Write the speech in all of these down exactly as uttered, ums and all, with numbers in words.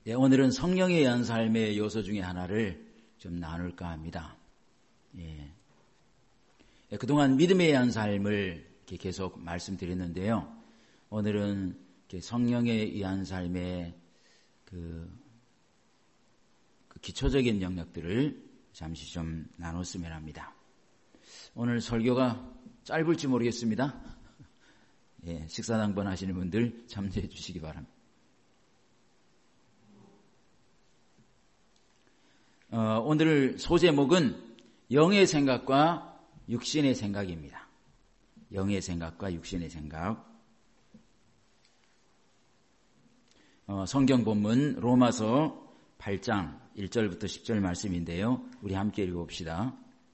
예, 오늘은 성령에 의한 삶의 요소 중에 하나를 좀 나눌까 합니다. 예. 예, 그동안 믿음에 의한 삶을 이렇게 계속 말씀드렸는데요. 오늘은 이렇게 성령에 의한 삶의 그, 그 기초적인 영역들을 잠시 좀 나눴으면 합니다. 오늘 설교가 짧을지 모르겠습니다. 예, 식사당번 하시는 분들 참조해 주시기 바랍니다. 어, 오늘 소제목은 영의 생각과 육신의 생각입니다. 영의 생각과 육신의 생각. 어, 성경 본문 로마서 팔 장 일 절부터 십 절 말씀인데요. 우리 함께 읽어봅시다.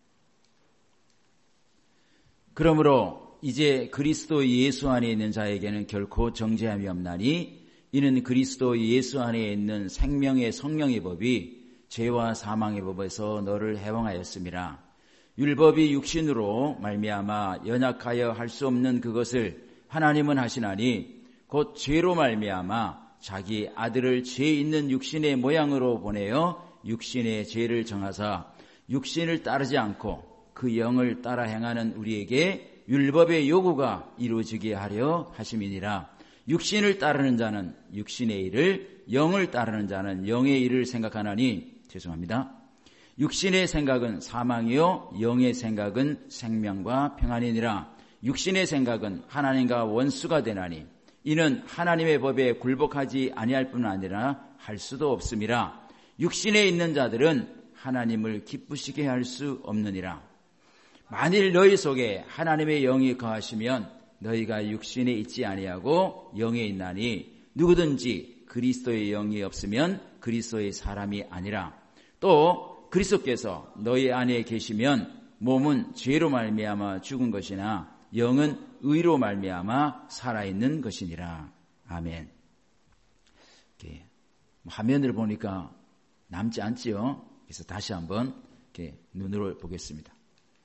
그러므로 이제 그리스도 예수 안에 있는 자에게는 결코 정죄함이 없나니 이는 그리스도 예수 안에 있는 생명의 성령의 법이 죄와 사망의 법에서 너를 해방하였음이라. 율법이 육신으로 말미암아 연약하여 할 수 없는 그것을 하나님은 하시나니 곧 죄로 말미암아 자기 아들을 죄 있는 육신의 모양으로 보내어 육신의 죄를 정하사 육신을 따르지 않고 그 영을 따라 행하는 우리에게 율법의 요구가 이루어지게 하려 하심이니라. 육신을 따르는 자는 육신의 일을, 영을 따르는 자는 영의 일을 생각하나니 죄송합니다. 육신의 생각은 사망이요 영의 생각은 생명과 평안이니라. 육신의 생각은 하나님과 원수가 되나니 이는 하나님의 법에 굴복하지 아니할 뿐 아니라 할 수도 없음이라. 육신에 있는 자들은 하나님을 기쁘시게 할 수 없느니라. 만일 너희 속에 하나님의 영이 거하시면 너희가 육신에 있지 아니하고 영에 있나니 누구든지 그리스도의 영이 없으면 그리스도의 사람이 아니라. 또 그리스도께서 너희 안에 계시면 몸은 죄로 말미암아 죽은 것이나 영은 의로 말미암아 살아있는 것이니라. 아멘. 이렇게 화면을 보니까 남지 않지요. 그래서 다시 한번 이렇게 눈으로 보겠습니다.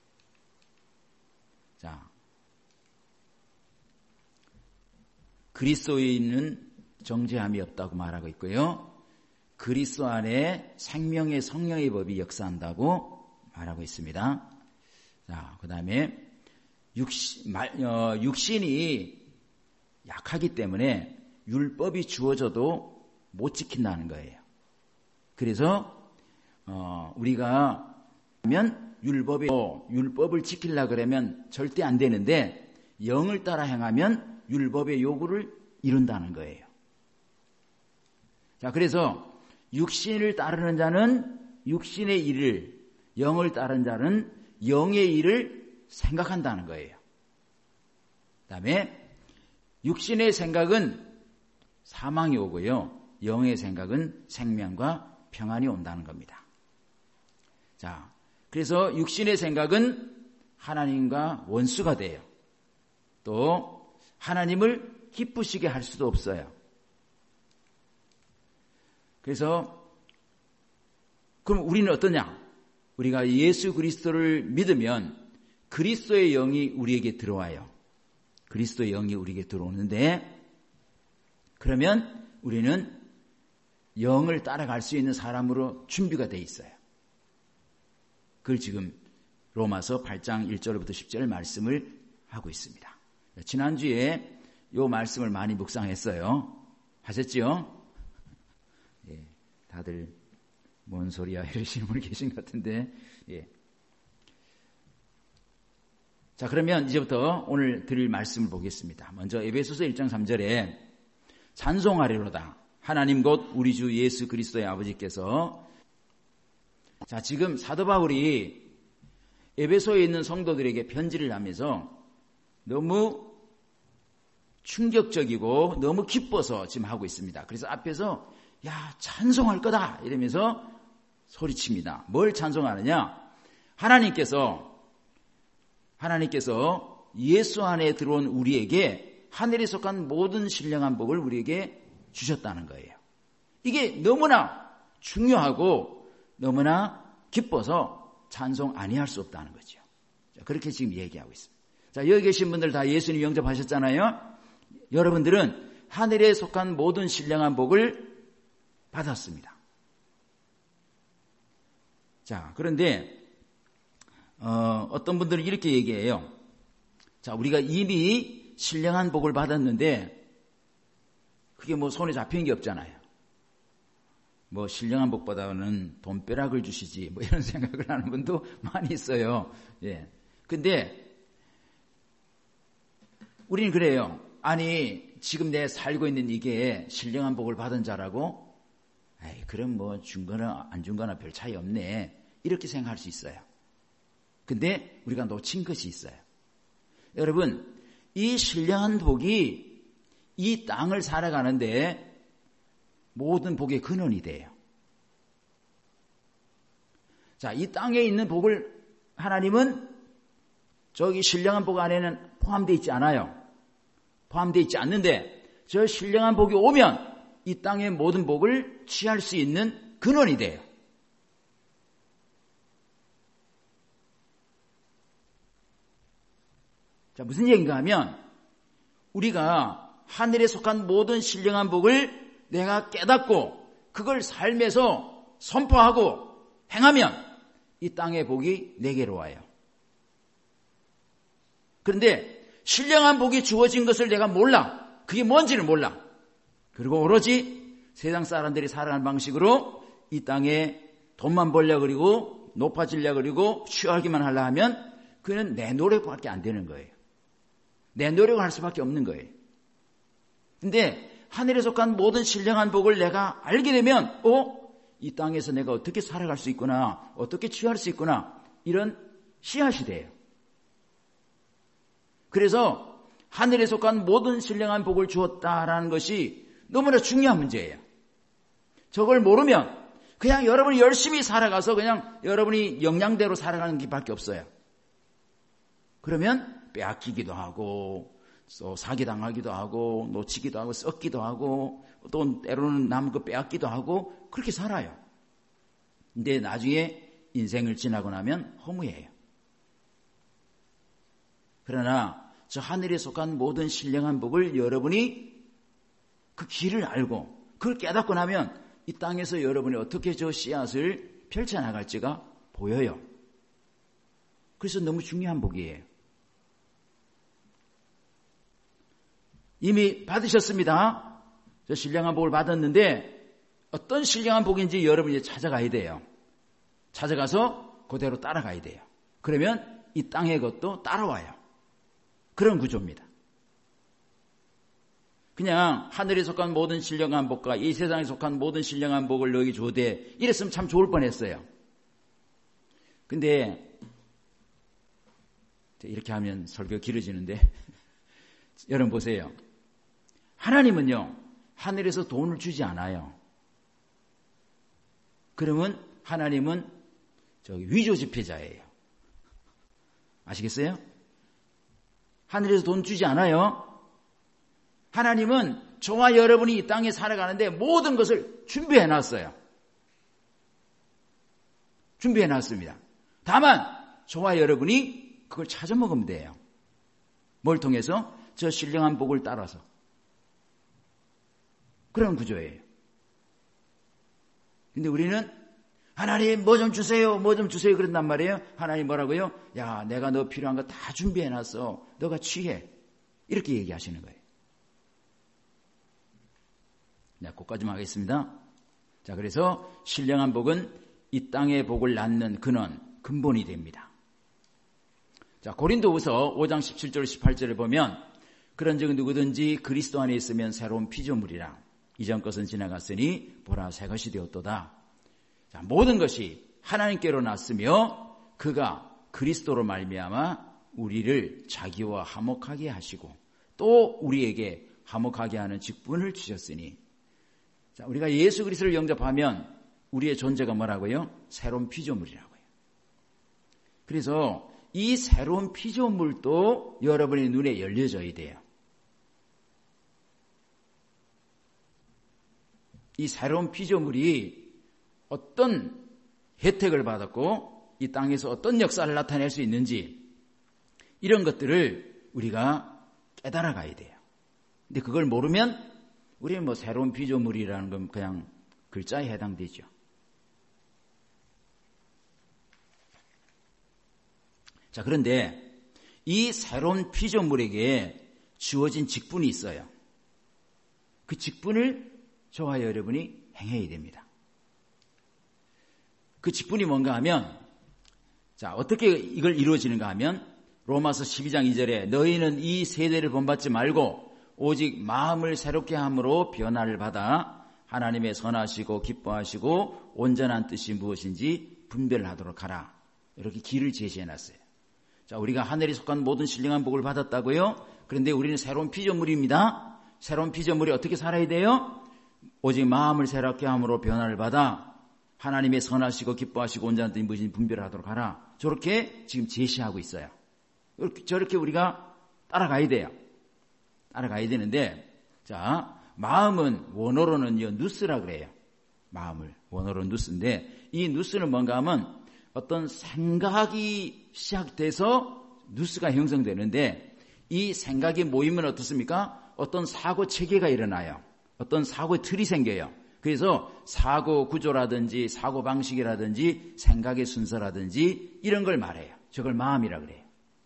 자, 그리스도에 있는 정죄함이 없다고 말하고 있고요. 그리스도 안에 생명의 성령의 법이 역사한다고 말하고 있습니다. 자, 그 다음에 육신, 어, 육신이 약하기 때문에 율법이 주어져도 못 지킨다는 거예요. 그래서 어, 우리가 하면 율법이 율법을 지키려고 그러면 절대 안 되는데 영을 따라 행하면 율법의 요구를 이룬다는 거예요. 자, 그래서 육신을 따르는 자는 육신의 일을, 영을 따르는 자는 영의 일을 생각한다는 거예요. 그 다음에 육신의 생각은 사망이 오고요. 영의 생각은 생명과 평안이 온다는 겁니다. 자, 그래서 육신의 생각은 하나님과 원수가 돼요. 또 하나님을 기쁘시게 할 수도 없어요. 그래서 그럼 우리는 어떠냐? 우리가 예수 그리스도를 믿으면 그리스도의 영이 우리에게 들어와요. 그리스도의 영이 우리에게 들어오는데 그러면 우리는 영을 따라갈 수 있는 사람으로 준비가 돼 있어요. 그걸 지금 로마서 팔 장 일 절부터 십 절 말씀을 하고 있습니다. 지난주에 이 말씀을 많이 묵상했어요. 하셨죠? 예, 다들 뭔 소리야 이러시는 분이 계신 것 같은데 예. 자, 그러면 이제부터 오늘 드릴 말씀을 보겠습니다. 먼저 에베소서 일 장 삼 절에 찬송하리로다. 하나님 곧 우리 주 예수 그리스도의 아버지께서. 자, 지금 사도 바울이 에베소에 있는 성도들에게 편지를 하면서 너무 충격적이고 너무 기뻐서 지금 하고 있습니다. 그래서 앞에서 야, 찬송할 거다 이러면서 소리칩니다. 뭘 찬송하느냐? 하나님께서 하나님께서 예수 안에 들어온 우리에게 하늘에 속한 모든 신령한 복을 우리에게 주셨다는 거예요. 이게 너무나 중요하고 너무나 기뻐서 찬송 아니할 수 없다는 거죠. 자, 그렇게 지금 얘기하고 있습니다. 자, 여기 계신 분들 다 예수님 영접하셨잖아요. 여러분들은 하늘에 속한 모든 신령한 복을 받았습니다. 자, 그런데 어, 어떤 분들은 이렇게 얘기해요. 자, 우리가 이미 신령한 복을 받았는데 그게 뭐 손에 잡히는 게 없잖아요. 뭐 신령한 복보다는 돈벼락을 주시지 뭐 이런 생각을 하는 분도 많이 있어요. 예. 근데 우리는 그래요. 아니 지금 내 살고 있는 이게 신령한 복을 받은 자라고? 에이, 그럼 뭐 준 거나 안 준 거나 별 차이 없네. 이렇게 생각할 수 있어요. 근데 우리가 놓친 것이 있어요. 여러분, 이 신령한 복이 이 땅을 살아가는데 모든 복의 근원이 돼요. 자, 이 땅에 있는 복을 하나님은 저기 신령한 복 안에는 포함되어 있지 않아요. 포함되어 있지 않는데 저 신령한 복이 오면 이 땅의 모든 복을 취할 수 있는 근원이 돼요. 자, 무슨 얘기인가 하면 우리가 하늘에 속한 모든 신령한 복을 내가 깨닫고 그걸 삶에서 선포하고 행하면 이 땅의 복이 내게로 와요. 그런데 신령한 복이 주어진 것을 내가 몰라. 그게 뭔지를 몰라. 그리고 오로지 세상 사람들이 살아가는 방식으로 이 땅에 돈만 벌려 그리고 높아지려 그리고 취하기만 하려 하면 그는 내 노력밖에 안 되는 거예요. 내 노력을 할 수밖에 없는 거예요. 근데 하늘에 속한 모든 신령한 복을 내가 알게 되면 어? 이 땅에서 내가 어떻게 살아갈 수 있구나, 어떻게 취할 수 있구나, 이런 씨앗이 돼요. 그래서 하늘에 속한 모든 신령한 복을 주었다라는 것이 너무나 중요한 문제예요. 저걸 모르면 그냥 여러분이 열심히 살아가서 그냥 여러분이 역량대로 살아가는 것밖에 없어요. 그러면 빼앗기기도 하고 또 사기당하기도 하고 놓치기도 하고 썩기도 하고 또 때로는 남은 거 빼앗기도 하고 그렇게 살아요. 근데 나중에 인생을 지나고 나면 허무해요. 그러나 저 하늘에 속한 모든 신령한 복을 여러분이 그 길을 알고 그걸 깨닫고 나면 이 땅에서 여러분이 어떻게 저 씨앗을 펼쳐나갈지가 보여요. 그래서 너무 중요한 복이에요. 이미 받으셨습니다. 저 신령한 복을 받았는데 어떤 신령한 복인지 여러분이 찾아가야 돼요. 찾아가서 그대로 따라가야 돼요. 그러면 이 땅의 것도 따라와요. 그런 구조입니다. 그냥 하늘에 속한 모든 신령한 복과 이 세상에 속한 모든 신령한 복을 너에게 주되 이랬으면 참 좋을 뻔했어요. 근데 이렇게 하면 설교가 길어지는데 여러분 보세요. 하나님은요 하늘에서 돈을 주지 않아요. 그러면 하나님은 저기 위조지폐자예요. 아시겠어요? 하늘에서 돈 주지 않아요. 하나님은 저와 여러분이 이 땅에 살아가는데 모든 것을 준비해 놨어요. 준비해 놨습니다. 다만 저와 여러분이 그걸 찾아 먹으면 돼요. 뭘 통해서? 저 신령한 복을 따라서. 그런 구조예요. 근데 우리는 하나님 뭐 좀 주세요, 뭐 좀 주세요 그런단 말이에요. 하나님 뭐라고요? 야, 내가 너 필요한 거 다 준비해 놨어. 너가 취해. 이렇게 얘기하시는 거예요. 네, 거기까지만 하겠습니다. 자, 그래서 신령한 복은 이 땅의 복을 낳는 근원, 근본이 됩니다. 자, 고린도후서 오 장 십칠 절 십팔 절을 보면 그런즉 누구든지 그리스도 안에 있으면 새로운 피조물이라 이전 것은 지나갔으니 보라 새 것이 되었도다. 자, 모든 것이 하나님께로 났으며 그가 그리스도로 말미암아 우리를 자기와 화목하게 하시고 또 우리에게 화목하게 하는 직분을 주셨으니 자, 우리가 예수 그리스도를 영접하면 우리의 존재가 뭐라고요? 새로운 피조물이라고요. 그래서 이 새로운 피조물도 여러분의 눈에 열려져야 돼요. 이 새로운 피조물이 어떤 혜택을 받았고 이 땅에서 어떤 역사를 나타낼 수 있는지 이런 것들을 우리가 깨달아 가야 돼요. 근데 그걸 모르면 우리는 뭐 새로운 피조물이라는 건 그냥 글자에 해당되죠. 자, 그런데 이 새로운 피조물에게 주어진 직분이 있어요. 그 직분을 저와 여러분이 행해야 됩니다. 그 직분이 뭔가 하면, 자, 어떻게 이걸 이루어지는가 하면 로마서 십이 장 이 절에 너희는 이 세대를 본받지 말고 오직 마음을 새롭게 함으로 변화를 받아 하나님의 선하시고 기뻐하시고 온전한 뜻이 무엇인지 분별하도록 하라. 이렇게 길을 제시해놨어요. 자, 우리가 하늘에 속한 모든 신령한 복을 받았다고요? 그런데 우리는 새로운 피조물입니다. 새로운 피조물이 어떻게 살아야 돼요? 오직 마음을 새롭게 함으로 변화를 받아 하나님의 선하시고 기뻐하시고 온전한 뜻이 무엇인지 분별하도록 하라. 저렇게 지금 제시하고 있어요. 저렇게 우리가 따라가야 돼요. 따라가야 되는데, 자, 마음은 원어로는요, 누스라 그래요. 마음을. 원어로 누스인데, 이 누스는 뭔가 하면 어떤 생각이 시작돼서 누스가 형성되는데, 이 생각이 모이면 어떻습니까? 어떤 사고 체계가 일어나요. 어떤 사고의 틀이 생겨요. 그래서 사고 구조라든지 사고 방식이라든지 생각의 순서라든지 이런 걸 말해요. 저걸 마음이라 그래요.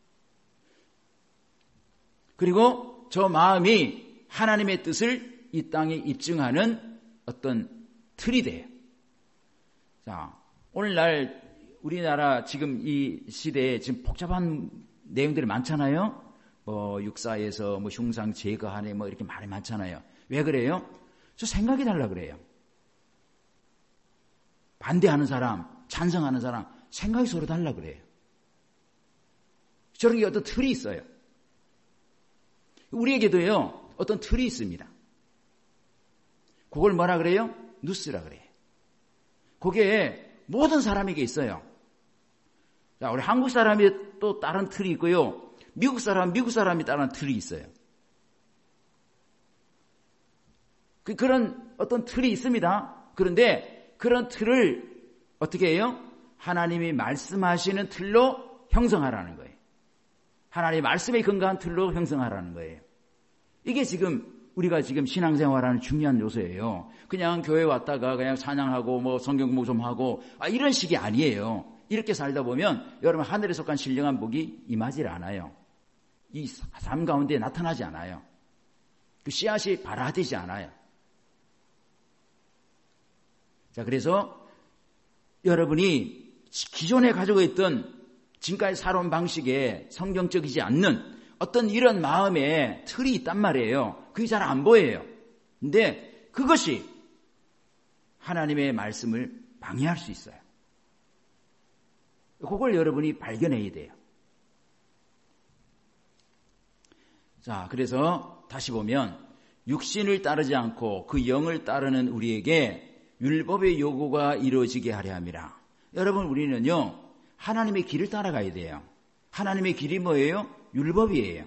그리고 저 마음이 하나님의 뜻을 이 땅에 입증하는 어떤 틀이 돼요. 자, 오늘날 우리나라 지금 이 시대에 지금 복잡한 내용들이 많잖아요. 뭐 육사에서 뭐 흉상 제거하네 뭐 이렇게 말이 많잖아요. 왜 그래요? 저 생각이 달라 그래요. 반대하는 사람, 찬성하는 사람, 생각이 서로 달라 그래요. 저런 게 어떤 틀이 있어요. 우리에게도요, 어떤 틀이 있습니다. 그걸 뭐라 그래요? 누스라 그래요. 그게 모든 사람에게 있어요. 자, 우리 한국 사람이 또 다른 틀이 있고요. 미국 사람, 미국 사람이 다른 틀이 있어요. 그, 그런 어떤 틀이 있습니다. 그런데 그런 틀을 어떻게 해요? 하나님이 말씀하시는 틀로 형성하라는 거예요. 하나님의 말씀에 근거한 틀로 형성하라는 거예요. 이게 지금 우리가 지금 신앙생활하는 중요한 요소예요. 그냥 교회 왔다가 그냥 찬양하고 뭐 성경 공부 좀 하고 아, 이런 식이 아니에요. 이렇게 살다 보면 여러분 하늘에 속한 신령한 복이 임하지 않아요. 이 삶 가운데 나타나지 않아요. 그 씨앗이 발화되지 않아요. 자, 그래서 여러분이 기존에 가지고 있던 지금까지 살아온 방식에 성경적이지 않는 어떤 이런 마음의 틀이 있단 말이에요. 그게 잘 안 보여요. 근데 그것이 하나님의 말씀을 방해할 수 있어요. 그걸 여러분이 발견해야 돼요. 자, 그래서 다시 보면 육신을 따르지 않고 그 영을 따르는 우리에게 율법의 요구가 이루어지게 하려 함이라. 여러분, 우리는요 하나님의 길을 따라가야 돼요. 하나님의 길이 뭐예요? 율법이에요.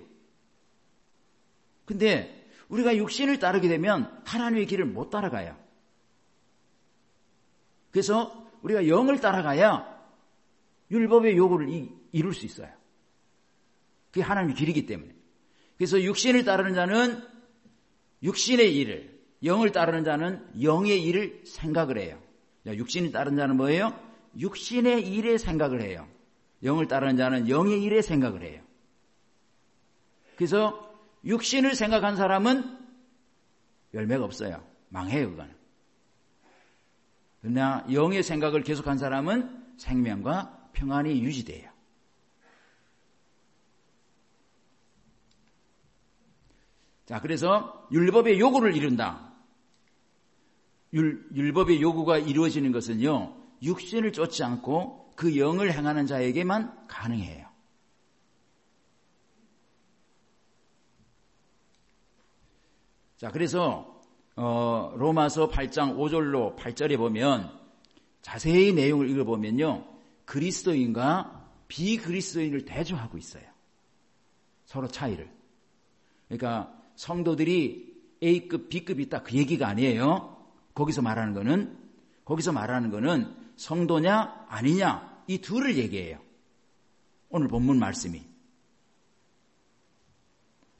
근데 우리가 육신을 따르게 되면 하나님의 길을 못 따라가요. 그래서 우리가 영을 따라가야 율법의 요구를 이, 이룰 수 있어요. 그게 하나님의 길이기 때문에. 그래서 육신을 따르는 자는 육신의 일을, 영을 따르는 자는 영의 일을 생각을 해요. 육신을 따르는 자는 뭐예요? 육신의 일에 생각을 해요. 영을 따르는 자는 영의 일에 생각을 해요. 그래서 육신을 생각한 사람은 열매가 없어요. 망해요, 그거는. 그러나 영의 생각을 계속한 사람은 생명과 평안이 유지돼요. 자, 그래서 율법의 요구를 이룬다. 율, 율법의 요구가 이루어지는 것은요, 육신을 쫓지 않고 그 영을 행하는 자에게만 가능해요. 자, 그래서 어, 로마서 팔 장 오 절로 팔 절에 보면 자세히 내용을 읽어보면요, 그리스도인과 비그리스도인을 대조하고 있어요. 서로 차이를. 그러니까 성도들이 A급, B급이 있다 그 얘기가 아니에요. 거기서 말하는 거는 거기서 말하는 거는 성도냐 아니냐 이 둘을 얘기해요. 오늘 본문 말씀이.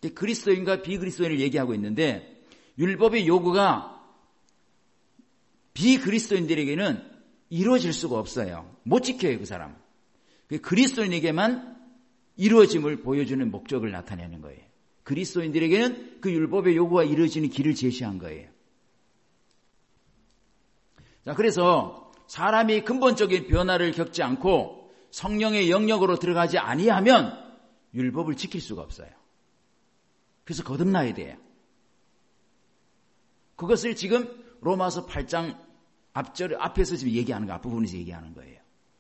그리스도인과 비그리스도인을 얘기하고 있는데 율법의 요구가 비그리스도인들에게는 이루어질 수가 없어요. 못 지켜요, 그 사람. 그리스도인에게만 이루어짐을 보여주는 목적을 나타내는 거예요. 그리스도인들에게는 그 율법의 요구가 이루어지는 길을 제시한 거예요. 자, 그래서 사람이 근본적인 변화를 겪지 않고 성령의 영역으로 들어가지 아니하면 율법을 지킬 수가 없어요. 그래서 거듭나야 돼요. 그것을 지금 로마서 팔 장 앞절, 앞에서 지금 얘기하는 거, 앞부분에서 얘기하는 거예요.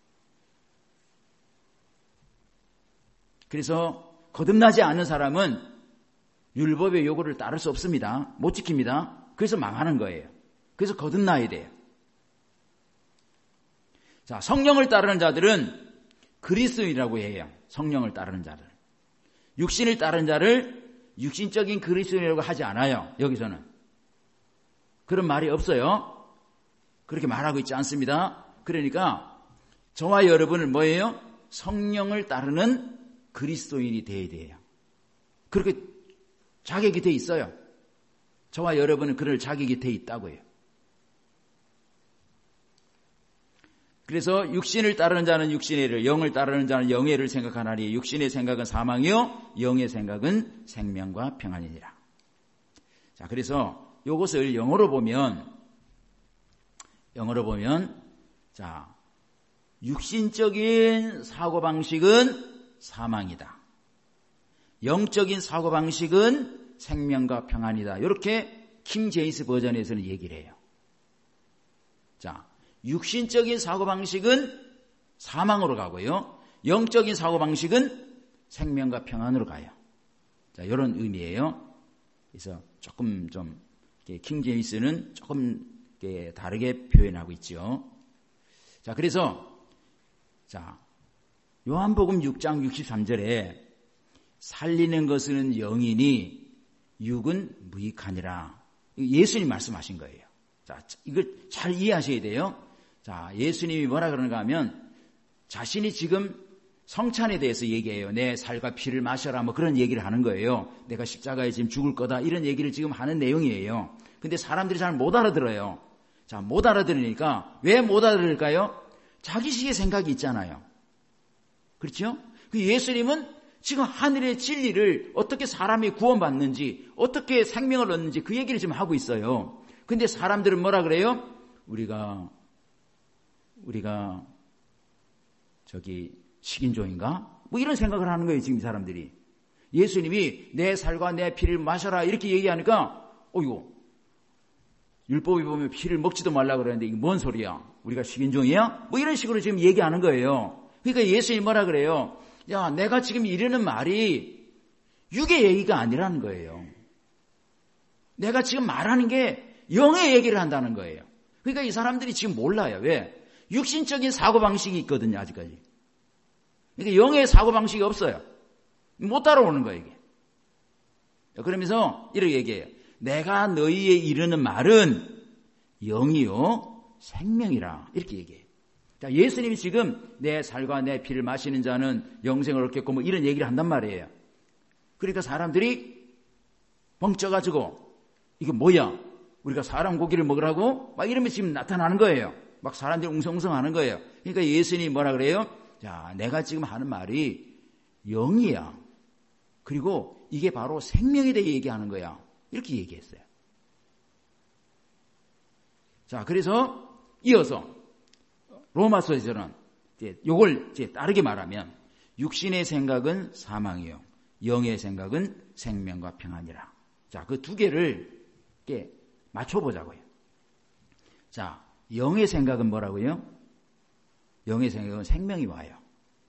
그래서 거듭나지 않는 사람은 율법의 요구를 따를 수 없습니다. 못 지킵니다. 그래서 망하는 거예요. 그래서 거듭나야 돼요. 자, 성령을 따르는 자들은 그리스도인이라고 해요. 성령을 따르는 자들. 육신을 따르는 자를 육신적인 그리스도인이라고 하지 않아요. 여기서는. 그런 말이 없어요. 그렇게 말하고 있지 않습니다. 그러니까 저와 여러분은 뭐예요? 성령을 따르는 그리스도인이 되어야 돼요. 그렇게 자격이 돼 있어요. 저와 여러분은 그럴 자격이 돼 있다고요. 그래서 육신을 따르는 자는 육신의 일을, 영을 따르는 자는 영의 일을 생각하나니 육신의 생각은 사망이요 영의 생각은 생명과 평안이니라. 자, 그래서 이것을 영어로 보면 영어로 보면 자, 육신적인 사고방식은 사망이다. 영적인 사고방식은 생명과 평안이다. 이렇게 킹 제임스 버전에서는 얘기를 해요. 자, 육신적인 사고방식은 사망으로 가고요. 영적인 사고방식은 생명과 평안으로 가요. 자, 이런 의미예요. 그래서 조금 좀 킹 제임스는 조금 다르게 표현하고 있죠. 자, 그래서 자, 요한복음 육 장 육십삼 절에 살리는 것은 영이니 육은 무익하니라. 예수님 말씀하신 거예요. 자, 이걸 잘 이해하셔야 돼요. 자, 예수님이 뭐라 그러는가 하면 자신이 지금 성찬에 대해서 얘기해요. 내 살과 피를 마셔라 뭐 그런 얘기를 하는 거예요. 내가 십자가에 지금 죽을 거다 이런 얘기를 지금 하는 내용이에요. 근데 사람들이 잘 못 알아들어요. 자, 못 알아들으니까 왜 못 알아들을까요? 자기식의 생각이 있잖아요. 그렇죠? 그 예수님은 지금 하늘의 진리를 어떻게 사람이 구원받는지 어떻게 생명을 얻는지 그 얘기를 지금 하고 있어요. 근데 사람들은 뭐라 그래요? 우리가 우리가 저기 식인종인가? 뭐 이런 생각을 하는 거예요, 지금 사람들이. 예수님이 내 살과 내 피를 마셔라 이렇게 얘기하니까 어이구, 율법에 보면 피를 먹지도 말라 그러는데 이게 뭔 소리야? 우리가 식인종이야? 뭐 이런 식으로 지금 얘기하는 거예요. 그러니까 예수님이 뭐라 그래요? 야, 내가 지금 이러는 말이 육의 얘기가 아니라는 거예요. 내가 지금 말하는 게 영의 얘기를 한다는 거예요. 그러니까 이 사람들이 지금 몰라요. 왜? 육신적인 사고방식이 있거든요, 아직까지. 그러니까 영의 사고방식이 없어요. 못 따라오는 거예요, 이게. 그러면서 이렇게 얘기해요. 내가 너희에 이르는 말은 영이요 생명이라. 이렇게 얘기해요. 자, 예수님이 지금 내 살과 내 피를 마시는 자는 영생을 얻겠고 뭐 이런 얘기를 한단 말이에요. 그러니까 사람들이 벙쪄가지고 이게 뭐야? 우리가 사람 고기를 먹으라고? 막 이러면 지금 나타나는 거예요. 막 사람들이 웅성웅성하는 거예요. 그러니까 예수님이 뭐라 그래요? 자, 내가 지금 하는 말이 영이야. 그리고 이게 바로 생명에 대해 얘기하는 거야. 이렇게 얘기했어요. 자, 그래서 이어서 로마서에서는 이제 요걸 이제 다르게 말하면 육신의 생각은 사망이요, 영의 생각은 생명과 평안이라. 자, 그 두 개를 이렇게 맞춰보자고요. 자, 영의 생각은 뭐라고요? 영의 생각은 생명이 와요.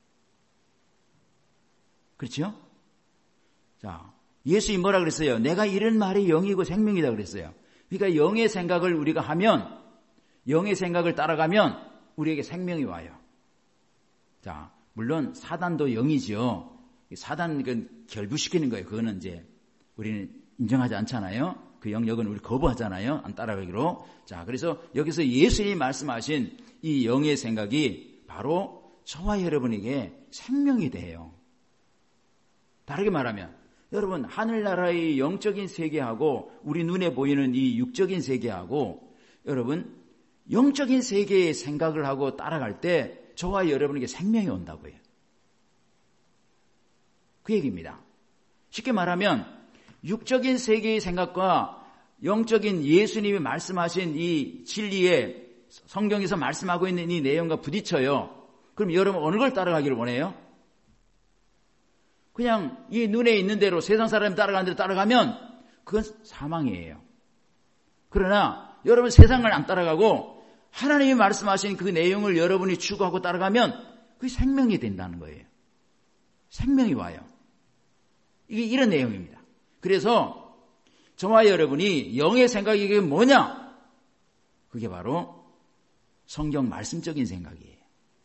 그렇죠? 자, 예수님이 뭐라 그랬어요? 내가 이런 말이 영이고 생명이다 그랬어요. 그러니까 영의 생각을 우리가 하면, 영의 생각을 따라가면 우리에게 생명이 와요. 자, 물론 사단도 영이죠. 사단 그 결부시키는 거예요. 그거는 이제 우리는 인정하지 않잖아요. 그 영역은 우리 거부하잖아요. 안 따라가기로. 자, 그래서 여기서 예수님이 말씀하신 이 영의 생각이 바로 저와 여러분에게 생명이 돼요. 다르게 말하면 여러분, 하늘나라의 영적인 세계하고 우리 눈에 보이는 이 육적인 세계하고 여러분 영적인 세계의 생각을 하고 따라갈 때 저와 여러분에게 생명이 온다고요. 그 얘기입니다. 쉽게 말하면 육적인 세계의 생각과 영적인 예수님이 말씀하신 이 진리에 성경에서 말씀하고 있는 이 내용과 부딪혀요. 그럼 여러분 어느 걸 따라가기를 원해요? 그냥 이 눈에 있는 대로 세상 사람이 따라가는 대로 따라가면 그건 사망이에요. 그러나 여러분 세상을 안 따라가고 하나님이 말씀하신 그 내용을 여러분이 추구하고 따라가면 그게 생명이 된다는 거예요. 생명이 와요. 이게 이런 내용입니다. 그래서 저와 여러분이 영의 생각이 이게 뭐냐? 그게 바로 성경 말씀적인 생각이에요.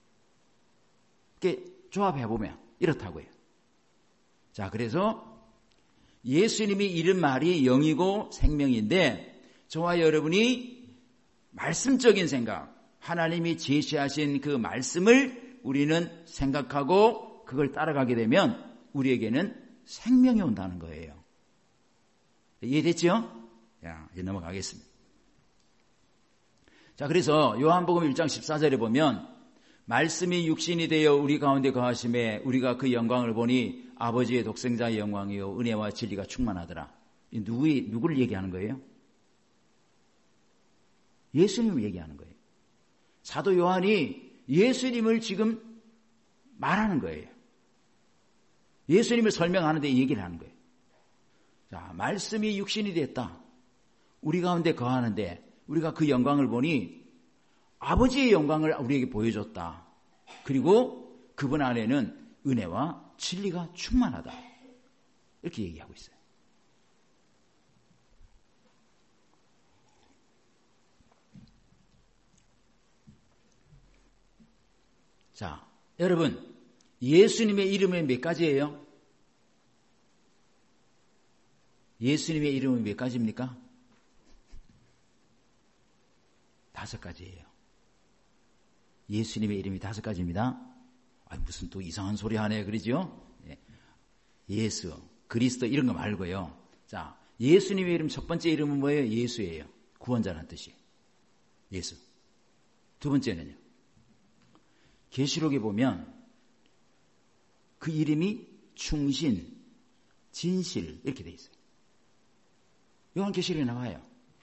이렇게 조합해보면 이렇다고요. 자, 그래서 예수님이 이른 말이 영이고 생명인데 저와 여러분이 말씀적인 생각, 하나님이 제시하신 그 말씀을 우리는 생각하고 그걸 따라가게 되면 우리에게는 생명이 온다는 거예요. 이해됐죠? 자, 이제 넘어가겠습니다. 자, 그래서 요한복음 일 장 십사 절에 보면 말씀이 육신이 되어 우리 가운데 거하심에 우리가 그 영광을 보니 아버지의 독생자의 영광이요 은혜와 진리가 충만하더라. 이 누구의, 누구를 얘기하는 거예요? 예수님을 얘기하는 거예요. 사도 요한이 예수님을 지금 말하는 거예요. 예수님을 설명하는데 얘기를 하는 거예요. 자, 말씀이 육신이 됐다. 우리 가운데 거하는데 우리가 그 영광을 보니 아버지의 영광을 우리에게 보여줬다. 그리고 그분 안에는 은혜와 진리가 충만하다. 이렇게 얘기하고 있어요. 자, 여러분, 예수님의 이름은 몇 가지예요? 예수님의 이름은 몇 가지입니까? 다섯 가지예요. 예수님의 이름이 다섯 가지입니다. 아, 무슨 또 이상한 소리 하네, 그러죠? 예수, 그리스도 이런 거 말고요. 자, 예수님의 이름 첫 번째 이름은 뭐예요? 예수예요. 구원자라는 뜻이에요. 예수. 두 번째는요. 계시록에 보면 그 이름이 충신, 진실 이렇게 돼 있어요. 요한계시록에 나와요.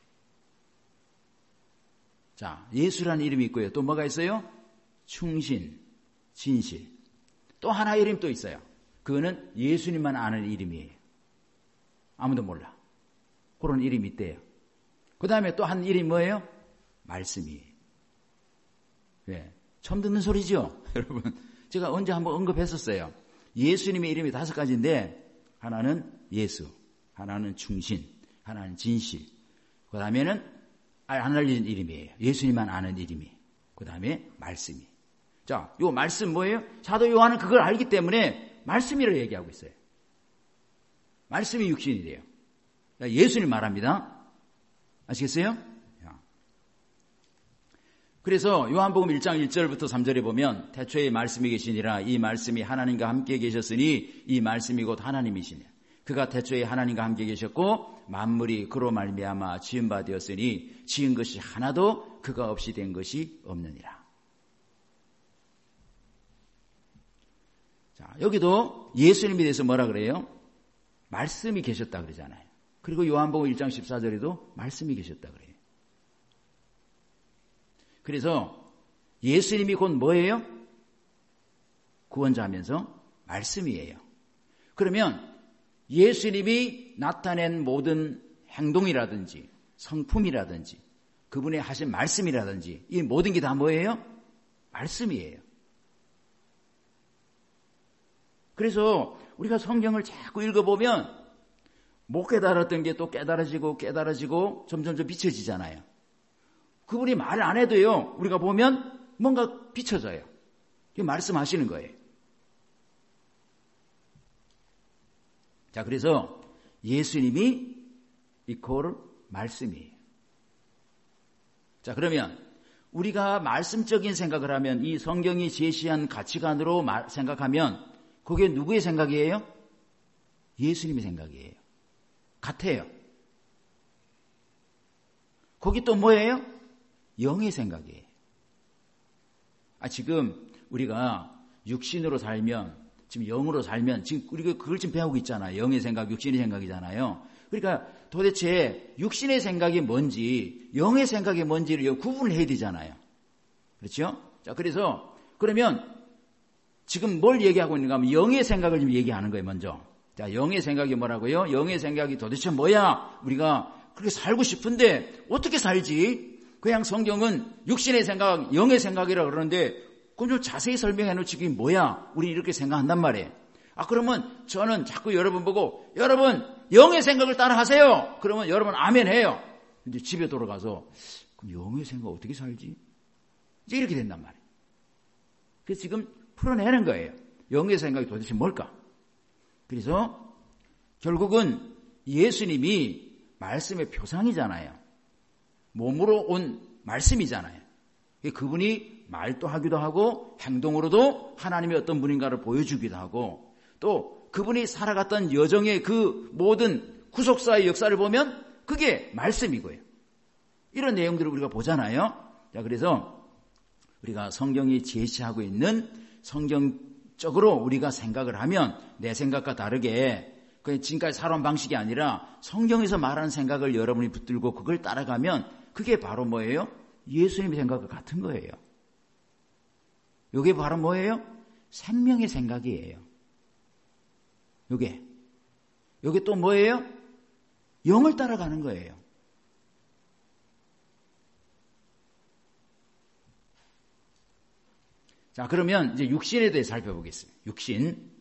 자, 예수라는 이름이 있고요. 또 뭐가 있어요? 충신, 진실. 또 하나 이름 또 있어요. 그거는 예수님만 아는 이름이에요. 아무도 몰라. 그런 이름이 있대요. 그 다음에 또 한 이름이 뭐예요? 말씀이에요. 왜? 처음 듣는 소리죠? 여러분, 제가 언제 한번 언급했었어요. 예수님의 이름이 다섯 가지인데 하나는 예수, 하나는 충신, 하나는 진실, 그 다음에는 안 알려진 이름이에요. 예수님만 아는 이름이. 그 다음에 말씀이. 자, 요 말씀 뭐예요? 사도 요한은 그걸 알기 때문에 말씀이라고 얘기하고 있어요. 말씀이 육신이 돼요. 예수님 말합니다. 아시겠어요? 그래서 요한복음 일 장 일 절부터 삼 절에 보면 태초에 말씀이 계시니라 이 말씀이 하나님과 함께 계셨으니 이 말씀이 곧 하나님이시니 그가 태초에 하나님과 함께 계셨고 만물이 그로 말미암아 지은 바 되었으니 지은 것이 하나도 그가 없이 된 것이 없느니라. 자, 여기도 예수님에 대해서 뭐라 그래요? 말씀이 계셨다 그러잖아요. 그리고 요한복음 일 장 십사 절에도 말씀이 계셨다 그래요. 그래서 예수님이 곧 뭐예요? 구원자면서 말씀이에요. 그러면 예수님이 나타낸 모든 행동이라든지 성품이라든지 그분의 하신 말씀이라든지 이 모든 게 다 뭐예요? 말씀이에요. 그래서 우리가 성경을 자꾸 읽어보면 못 깨달았던 게 또 깨달아지고 깨달아지고 점점점 비춰지잖아요. 그분이 말을 안 해도요, 우리가 보면 뭔가 비춰져요. 이게 말씀하시는 거예요. 자, 그래서 예수님이 이퀄 말씀이에요. 자, 그러면 우리가 말씀적인 생각을 하면 이 성경이 제시한 가치관으로 생각하면 그게 누구의 생각이에요? 예수님의 생각이에요. 같아요. 거기 또 뭐예요? 영의 생각이에요. 아, 지금 우리가 육신으로 살면, 지금 영으로 살면, 지금 우리가 그걸 지금 배우고 있잖아요. 영의 생각, 육신의 생각이잖아요. 그러니까 도대체 육신의 생각이 뭔지, 영의 생각이 뭔지를 구분을 해야 되잖아요. 그렇죠? 자, 그래서, 그러면 지금 뭘 얘기하고 있는가 하면 영의 생각을 좀 얘기하는 거예요, 먼저. 자, 영의 생각이 뭐라고요? 영의 생각이 도대체 뭐야? 우리가 그렇게 살고 싶은데 어떻게 살지? 그냥 성경은 육신의 생각, 영의 생각이라고 그러는데 그럼 좀 자세히 설명해 놓지 그게 뭐야? 우리 이렇게 생각한단 말이에요. 아, 그러면 저는 자꾸 여러분 보고 여러분 영의 생각을 따라 하세요. 그러면 여러분 아멘 해요. 이제 집에 돌아가서 그럼 영의 생각 어떻게 살지? 이제 이렇게 된단 말이에요. 그래서 지금 풀어내는 거예요. 영의 생각이 도대체 뭘까? 그래서 결국은 예수님이 말씀의 표상이잖아요. 몸으로 온 말씀이잖아요. 그분이 말도 하기도 하고 행동으로도 하나님의 어떤 분인가를 보여주기도 하고 또 그분이 살아갔던 여정의 그 모든 구속사의 역사를 보면 그게 말씀이고요. 이런 내용들을 우리가 보잖아요. 자, 그래서 우리가 성경이 제시하고 있는 성경적으로 우리가 생각을 하면 내 생각과 다르게 그냥 지금까지 살아온 방식이 아니라 성경에서 말하는 생각을 여러분이 붙들고 그걸 따라가면 그게 바로 뭐예요? 예수님의 생각과 같은 거예요. 이게 바로 뭐예요? 생명의 생각이에요. 이게. 이게 또 뭐예요? 영을 따라가는 거예요. 자, 그러면 이제 육신에 대해 살펴보겠습니다. 육신.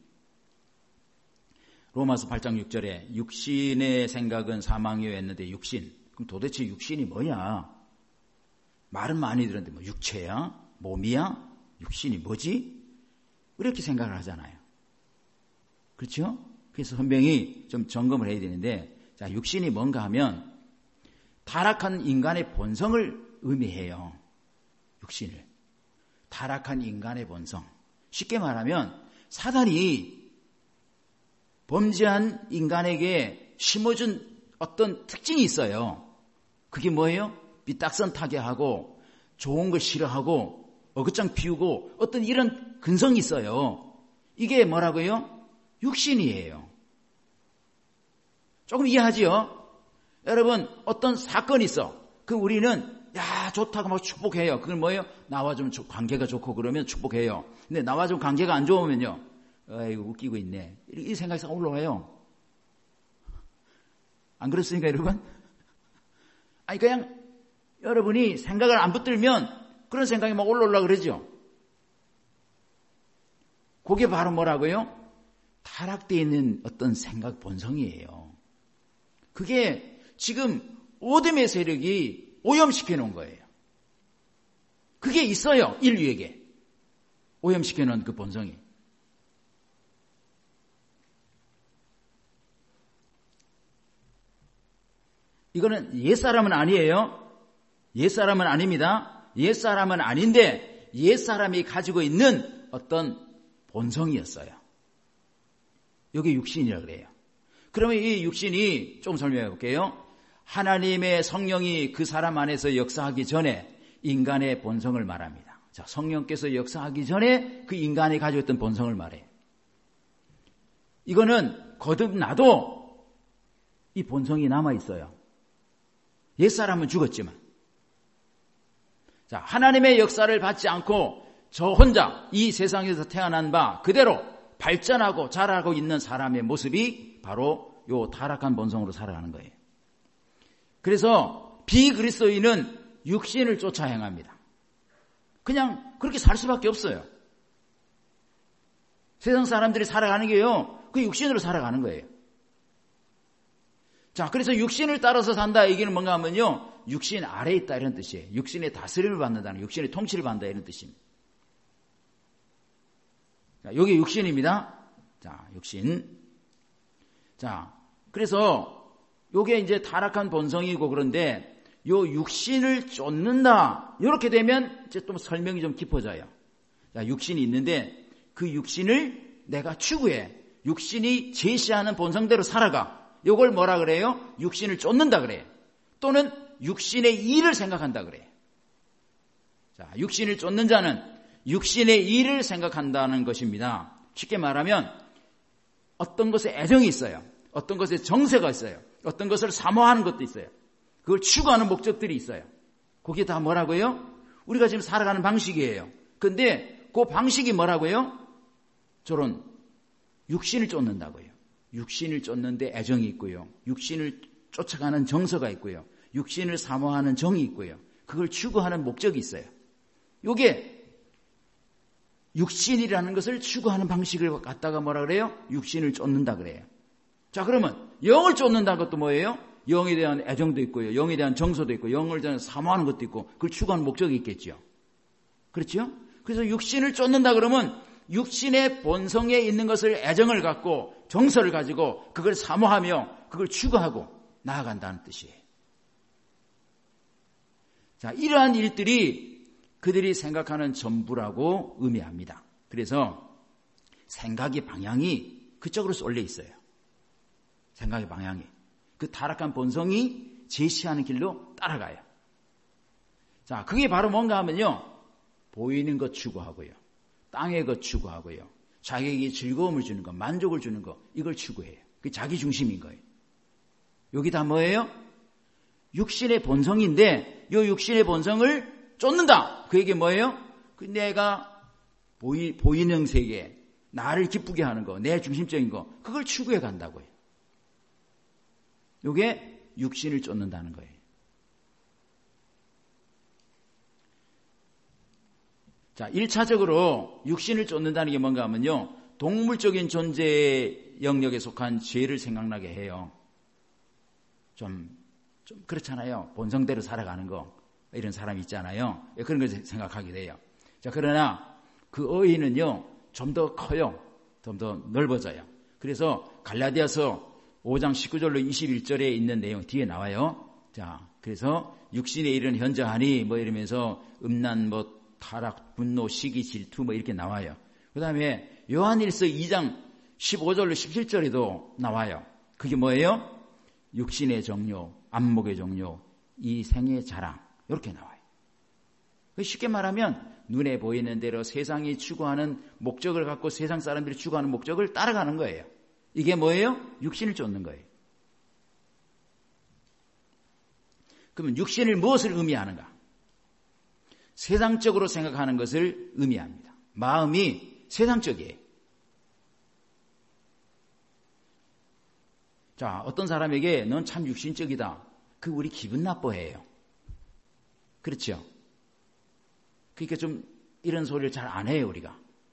로마서 팔 장 육 절에 육신의 생각은 사망이요 했는데 육신. 그럼 도대체 육신이 뭐야? 말은 많이 들었는데 뭐 육체야? 몸이야? 육신이 뭐지? 이렇게 생각을 하잖아요. 그렇죠? 그래서 선병이 좀 점검을 해야 되는데 자, 육신이 뭔가 하면 타락한 인간의 본성을 의미해요. 육신을. 타락한 인간의 본성. 쉽게 말하면 사단이 범죄한 인간에게 심어준 어떤 특징이 있어요. 그게 뭐예요? 삐딱선 타게 하고 좋은 걸 싫어하고 어긋장 피우고 어떤 이런 근성이 있어요. 이게 뭐라고요? 육신이에요. 조금 이해하지요? 여러분 어떤 사건이 있어. 그 우리는 야 좋다고 막 축복해요. 그건 뭐예요? 나와 좀 관계가 좋고 그러면 축복해요. 근데 나와 좀 관계가 안 좋으면요. 아이고 웃기고 있네. 이 생각이 싹 올라와요. 안 그렇습니까 여러분? 아니 그냥 여러분이 생각을 안 붙들면 그런 생각이 막 올라오려고 그러죠. 그게 바로 뭐라고요? 타락되어 있는 어떤 생각 본성이에요. 그게 지금 어둠의 세력이 오염시켜 놓은 거예요. 그게 있어요. 인류에게. 오염시켜 놓은 그 본성이. 이거는 옛사람은 아니에요. 옛사람은 아닙니다. 옛사람은 아닌데 옛사람이 가지고 있는 어떤 본성이었어요. 이게 육신이라고 그래요. 그러면 이 육신이 좀 설명해 볼게요. 하나님의 성령이 그 사람 안에서 역사하기 전에 인간의 본성을 말합니다. 자, 성령께서 역사하기 전에 그 인간이 가지고 있던 본성을 말해요. 이거는 거듭나도 이 본성이 남아 있어요. 옛사람은 죽었지만. 자, 하나님의 역사를 받지 않고 저 혼자 이 세상에서 태어난 바 그대로 발전하고 자라고 있는 사람의 모습이 바로 요 타락한 본성으로 살아가는 거예요. 그래서 비그리스도인은 육신을 쫓아 행합니다. 그냥 그렇게 살 수밖에 없어요. 세상 사람들이 살아가는 게요, 그 육신으로 살아가는 거예요. 자, 그래서 육신을 따라서 산다 얘기는 뭔가 하면요, 육신 아래에 있다 이런 뜻이에요. 육신의 다스림을 받는다는, 육신의 통치를 받는다 이런 뜻입니다. 자, 여기 육신입니다. 자, 육신. 자, 그래서 요게 이제 타락한 본성이고 그런데 요 육신을 쫓는다. 이렇게 되면 이제 또 설명이 좀 깊어져요. 자, 육신이 있는데 그 육신을 내가 추구해. 육신이 제시하는 본성대로 살아가. 요걸 뭐라 그래요? 육신을 쫓는다 그래요. 또는 육신의 일을 생각한다 그래요. 자, 육신을 쫓는 자는 육신의 일을 생각한다는 것입니다. 쉽게 말하면 어떤 것에 애정이 있어요. 어떤 것에 정세가 있어요. 어떤 것을 사모하는 것도 있어요. 그걸 추구하는 목적들이 있어요. 그게 다 뭐라고요? 우리가 지금 살아가는 방식이에요. 근데 그 방식이 뭐라고요? 저런 육신을 쫓는다고요. 육신을 쫓는데 애정이 있고요. 육신을 쫓아가는 정서가 있고요. 육신을 사모하는 정이 있고요. 그걸 추구하는 목적이 있어요. 요게 육신이라는 것을 추구하는 방식을 갖다가 뭐라 그래요? 육신을 쫓는다 그래요. 자, 그러면 영을 쫓는다는 것도 뭐예요? 영에 대한 애정도 있고요. 영에 대한 정서도 있고 영을 대한 사모하는 것도 있고 그걸 추구하는 목적이 있겠죠. 그렇죠? 그래서 육신을 쫓는다 그러면 육신의 본성에 있는 것을 애정을 갖고 정서를 가지고 그걸 사모하며 그걸 추구하고 나아간다는 뜻이에요. 자, 이러한 일들이 그들이 생각하는 전부라고 의미합니다. 그래서 생각의 방향이 그쪽으로 쏠려 있어요. 생각의 방향이. 그 타락한 본성이 제시하는 길로 따라가요. 자, 그게 바로 뭔가 하면요. 보이는 것 추구하고요. 땅의 것 추구하고요. 자기에게 즐거움을 주는 것, 만족을 주는 것, 이걸 추구해요. 그게 자기 중심인 거예요. 여기 다 뭐예요? 육신의 본성인데 이 육신의 본성을 쫓는다. 그게 뭐예요? 그 내가 보이, 보이는 세계, 나를 기쁘게 하는 거, 내 중심적인 거, 그걸 추구해 간다고요. 이게 육신을 쫓는다는 거예요. 자, 일 차적으로 육신을 쫓는다는 게 뭔가 하면요. 동물적인 존재 영역에 속한 죄를 생각나게 해요. 좀, 좀 그렇잖아요. 본성대로 살아가는 거. 이런 사람이 있잖아요. 그런 걸 생각하게 돼요. 자, 그러나 그 어휘는요. 좀 더 커요. 좀 더 넓어져요. 그래서 갈라디아서 오 장 십구 절로 이십일 절에 있는 내용 뒤에 나와요. 자, 그래서 육신의 일은 현저하니 뭐 이러면서 음란, 뭐 타락, 분노, 시기, 질투 뭐 이렇게 나와요. 그 다음에 요한일서 이 장 십오 절로 십칠 절에도 나와요. 그게 뭐예요? 육신의 정욕, 안목의 정욕, 이 생의 자랑 이렇게 나와요. 쉽게 말하면 눈에 보이는 대로 세상이 추구하는 목적을 갖고 세상 사람들이 추구하는 목적을 따라가는 거예요. 이게 뭐예요? 육신을 쫓는 거예요. 그러면 육신을 무엇을 의미하는가? 세상적으로 생각하는 것을 의미합니다. 마음이 세상적이에요. 자, 어떤 사람에게 넌 참 육신적이다. 그 우리 기분 나빠해요. 그렇죠? 그러니까 좀 이런 소리를 잘 안 해요, 우리가.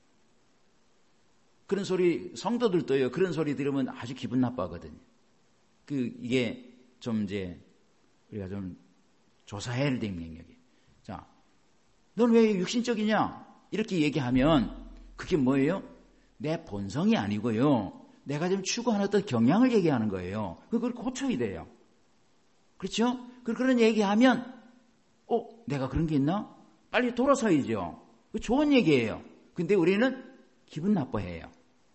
그런 소리 성도들도요. 그런 소리 들으면 아주 기분 나빠하거든요. 그 이게 좀 이제 우리가 좀 조사해야 될 영역이에요. 자, 넌 왜 육신적이냐? 이렇게 얘기하면 그게 뭐예요? 내 본성이 아니고요. 내가 지금 추구하는 어떤 경향을 얘기하는 거예요. 그걸 고쳐야 돼요. 그렇죠? 그런 얘기하면 어? 내가 그런 게 있나? 빨리 돌아서야죠. 좋은 얘기예요. 근데 우리는 기분 나빠해요.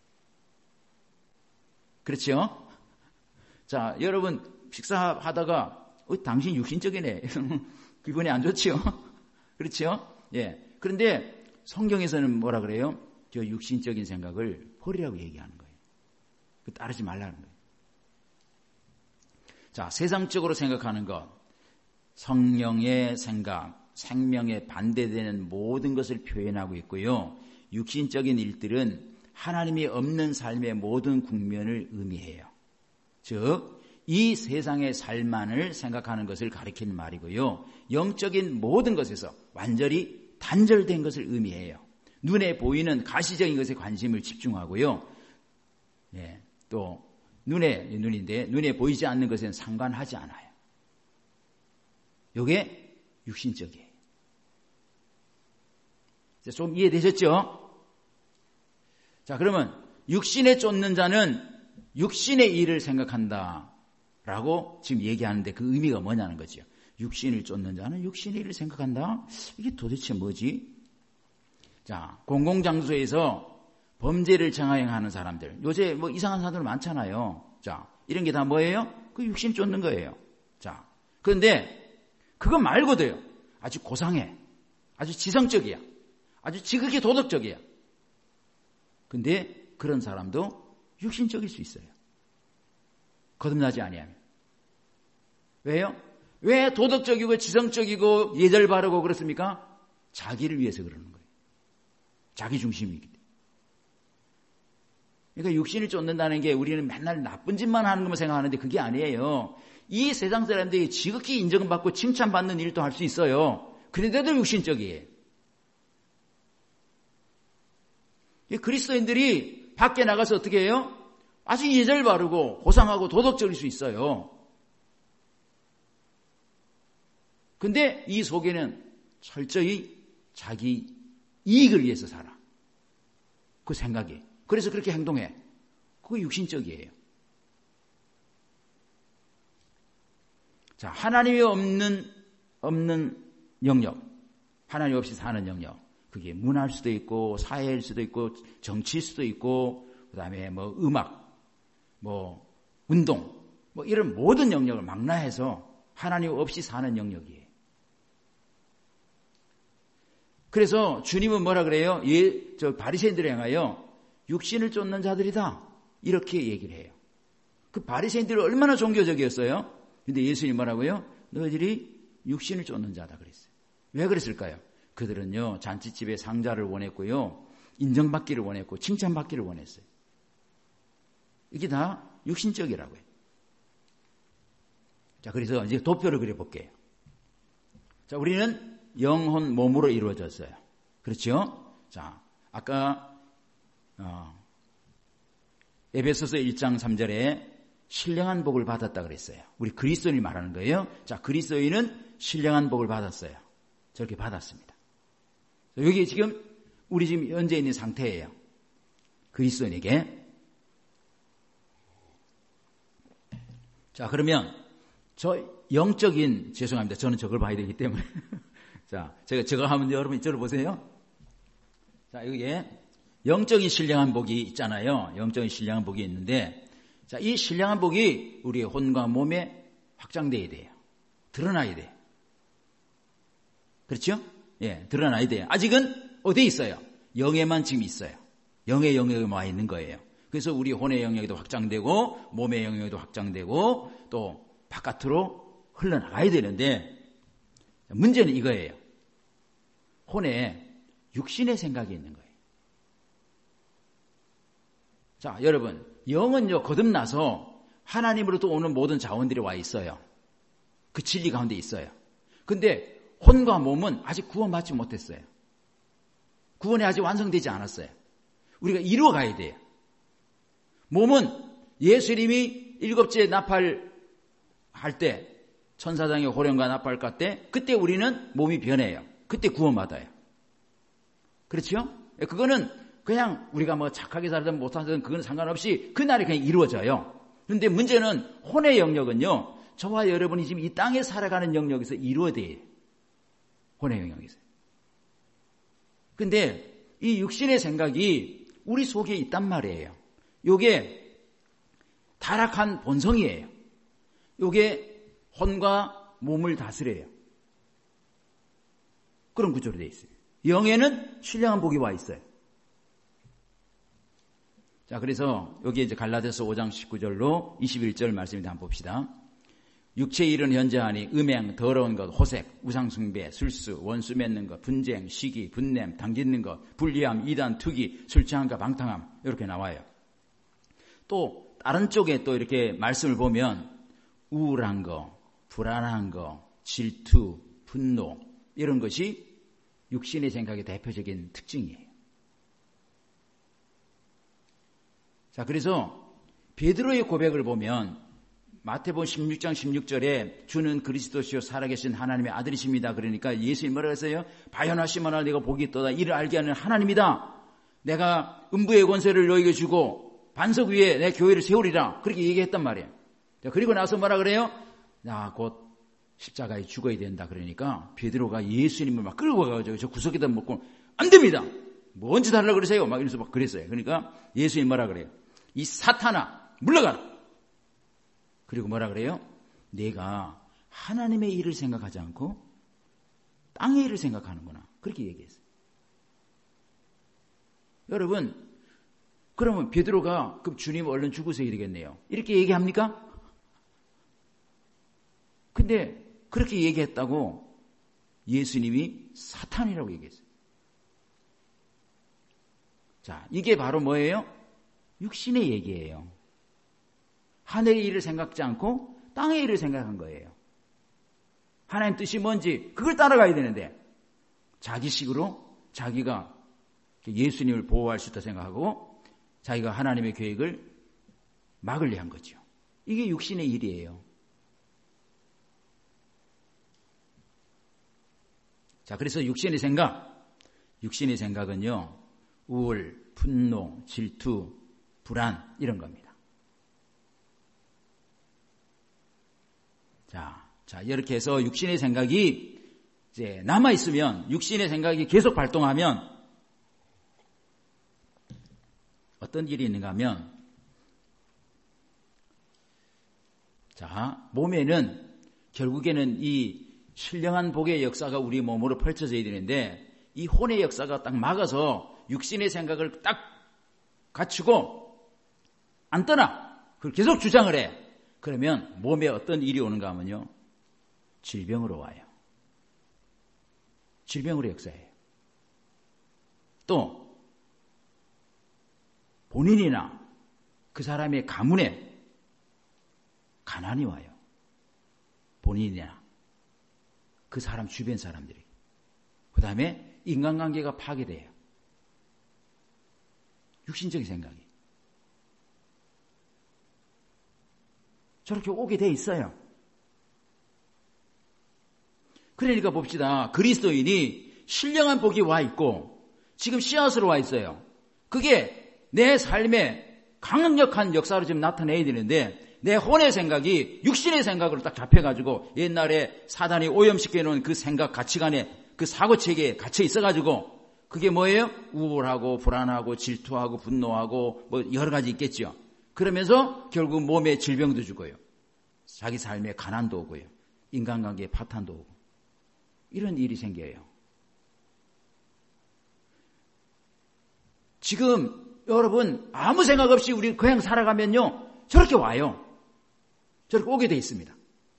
그렇죠? 자, 여러분 식사하다가 어, 당신 육신적이네. 기분이 안 좋죠? 그렇죠? 예. 그런데 성경에서는 뭐라 그래요? 저 육신적인 생각을 버리라고 얘기하는 거예요. 그 따르지 말라는 거예요. 자, 세상적으로 생각하는 것, 성령의 생각, 생명에 반대되는 모든 것을 표현하고 있고요. 육신적인 일들은 하나님이 없는 삶의 모든 국면을 의미해요. 즉, 이 세상의 삶만을 생각하는 것을 가리키는 말이고요. 영적인 모든 것에서 완전히 단절된 것을 의미해요. 눈에 보이는 가시적인 것에 관심을 집중하고요. 예, 또 눈에 눈인데 눈에 보이지 않는 것에는 상관하지 않아요. 이게 육신적이에요. 좀 이해되셨죠? 자, 그러면 육신에 쫓는 자는 육신의 일을 생각한다라고 지금 얘기하는데 그 의미가 뭐냐는 거죠. 육신을 쫓는 자는 육신의 일을 생각한다? 이게 도대체 뭐지? 자, 공공장소에서 범죄를 정하행하는 사람들, 요새 뭐 이상한 사람들 많잖아요. 자, 이런 게 다 뭐예요? 그 육신 쫓는 거예요. 자, 그런데 그거 말고도요. 아주 고상해, 아주 지성적이야. 아주 지극히 도덕적이야. 근데 그런 사람도 육신적일 수 있어요. 거듭나지 아니하면. 왜요? 왜 도덕적이고 지성적이고 예절 바르고 그렇습니까? 자기를 위해서 그러는 거예요. 자기 중심이기 때문에. 그러니까 육신을 쫓는다는 게 우리는 맨날 나쁜 짓만 하는 것만 생각하는데 그게 아니에요. 이 세상 사람들이 지극히 인정받고 칭찬받는 일도 할 수 있어요. 그런데도 육신적이에요. 그리스도인들이 밖에 나가서 어떻게 해요? 아주 예절 바르고 고상하고 도덕적일 수 있어요. 근데 이 속에는 철저히 자기 이익을 위해서 살아. 그 생각이. 그래서 그렇게 행동해. 그거 육신적이에요. 자, 하나님이 없는, 없는 영역. 하나님 없이 사는 영역. 그게 문화일 수도 있고, 사회일 수도 있고, 정치일 수도 있고, 그 다음에 뭐 음악, 뭐 운동, 뭐 이런 모든 영역을 망라해서 하나님 없이 사는 영역이에요. 그래서 주님은 뭐라 그래요? 예, 저 바리새인들을 향하여 육신을 쫓는 자들이다. 이렇게 얘기를 해요. 그 바리새인들이 얼마나 종교적이었어요? 근데 예수님이 뭐라고요? 너희들이 육신을 쫓는 자다 그랬어요. 왜 그랬을까요? 그들은요, 잔치집에 상자를 원했고요, 인정받기를 원했고, 칭찬받기를 원했어요. 이게 다 육신적이라고 해요. 자, 그래서 이제 도표를 그려볼게요. 자, 우리는 영혼 몸으로 이루어졌어요. 그렇죠? 자, 아까 어, 에베소서 일 장 삼 절에 신령한 복을 받았다 그랬어요. 우리 그리스도인이 말하는 거예요. 자, 그리스도인은 신령한 복을 받았어요. 저렇게 받았습니다. 여기 지금 우리 지금 현재 있는 상태예요. 그리스도인에게. 자, 그러면 저 영적인, 죄송합니다. 저는 저걸 봐야 되기 때문에. 자, 제가 저거 하면 여러분 이쪽으로 보세요. 자, 여기에 영적인 신령한 복이 있잖아요. 영적인 신령한 복이 있는데, 자, 이 신령한 복이 우리의 혼과 몸에 확장돼야 돼요. 드러나야 돼요. 그렇죠? 예, 드러나야 돼요. 아직은 어디에 있어요? 영에만 지금 있어요. 영의 영역에 와 있는 거예요. 그래서 우리 혼의 영역에도 확장되고 몸의 영역에도 확장되고 또 바깥으로 흘러나가야 되는데, 문제는 이거예요. 혼에 육신의 생각이 있는 거예요. 자, 여러분, 영은요, 거듭나서 하나님으로부터 오는 모든 자원들이 와 있어요. 그 진리 가운데 있어요. 근데 혼과 몸은 아직 구원받지 못했어요. 구원이 아직 완성되지 않았어요. 우리가 이루어가야 돼요. 몸은 예수님이 일곱째 나팔 할 때, 천사장의 호령과 나팔 갈 때, 그때 우리는 몸이 변해요. 그때 구원받아요. 그렇죠? 그거는 그냥 우리가 뭐 착하게 살든 못하든 그건 상관없이 그날이 그냥 이루어져요. 그런데 문제는 혼의 영역은요, 저와 여러분이 지금 이 땅에 살아가는 영역에서 이루어져야 돼요. 혼의 영역에서. 근데 이 육신의 생각이 우리 속에 있단 말이에요. 요게 타락한 본성이에요. 요게 혼과 몸을 다스려요. 그런 구조로 되어 있어요. 영에는 신령한 복이 와 있어요. 자, 그래서 여기 이제 갈라디아서 오 장 십구 절로 이십일 절 말씀을 한번 봅시다. 육체의 일은 현저하니 음행, 더러운 것, 호색, 우상숭배, 술수, 원수 맺는 것, 분쟁, 시기, 분냄, 당짓는 것, 불리함, 이단, 투기, 술 취함과 방탕함, 이렇게 나와요. 또 다른 쪽에 또 이렇게 말씀을 보면 우울한 거, 불안한 거, 질투, 분노, 이런 것이 육신의 생각의 대표적인 특징이에요. 자, 그래서 베드로의 고백을 보면 마태복음 십육 장 십육 절에 주는 그리스도시요 살아계신 하나님의 아들이십니다. 그러니까 예수님 뭐라고 했어요? 바요나시마나 내가 복이 있도다. 이를 알게 하는 하나님이다. 내가 음부의 권세를 너에게 주고 반석 위에 내 교회를 세우리라. 그렇게 얘기했단 말이에요. 자, 그리고 나서 뭐라 그래요? 나 곧 십자가에 죽어야 된다. 그러니까 베드로가 예수님을 막 끌고 가가지고 저 구석에다 먹고 안 됩니다. 뭐 언제 달라고 그러세요? 막 이러면서 막 그랬어요. 그러니까 예수님 뭐라 그래요? 이 사탄아 물러가라. 그리고 뭐라 그래요? 내가 하나님의 일을 생각하지 않고 땅의 일을 생각하는구나. 그렇게 얘기했어요. 여러분, 그러면 베드로가 그럼 주님 얼른 죽으셔야 되겠네요. 이렇게 얘기합니까? 근데 그렇게 얘기했다고 예수님이 사탄이라고 얘기했어요. 자, 이게 바로 뭐예요? 육신의 얘기예요. 하늘의 일을 생각지 않고 땅의 일을 생각한 거예요. 하나님 뜻이 뭔지 그걸 따라가야 되는데 자기식으로 자기가 예수님을 보호할 수 있다 생각하고 자기가 하나님의 계획을 막으려 한 거죠. 이게 육신의 일이에요. 자, 그래서 육신의 생각, 육신의 생각은요, 우울, 분노, 질투, 불안 이런 겁니다. 자, 자 이렇게 해서 육신의 생각이 이제 남아 있으면, 육신의 생각이 계속 발동하면 어떤 일이 있는가 하면, 자, 몸에는 결국에는 이 신령한 복의 역사가 우리 몸으로 펼쳐져야 되는데 이 혼의 역사가 딱 막아서 육신의 생각을 딱 갖추고 안 떠나. 그걸 계속 주장을 해. 그러면 몸에 어떤 일이 오는가 하면요. 질병으로 와요. 질병으로 역사해요. 또 본인이나 그 사람의 가문에 가난이 와요. 본인이나 그 사람 주변 사람들이. 그 다음에 인간관계가 파괴돼요. 육신적인 생각이. 저렇게 오게 돼 있어요. 그러니까 봅시다. 그리스도인이 신령한 복이 와 있고 지금 씨앗으로 와 있어요. 그게 내 삶에 강력한 역사로 지금 나타내야 되는데 내 혼의 생각이 육신의 생각으로 딱 잡혀가지고 옛날에 사단이 오염시켜 놓은 그 생각 가치관에 그 사고체계에 갇혀 있어가지고 그게 뭐예요? 우울하고 불안하고 질투하고 분노하고 뭐 여러 가지 있겠죠. 그러면서 결국 몸에 질병도 주고요. 자기 삶에 가난도 오고요. 인간관계에 파탄도 오고. 이런 일이 생겨요. 지금 여러분 아무 생각 없이 우리 그냥 살아가면요. 저렇게 와요. 저렇게 오게 돼 있습니다.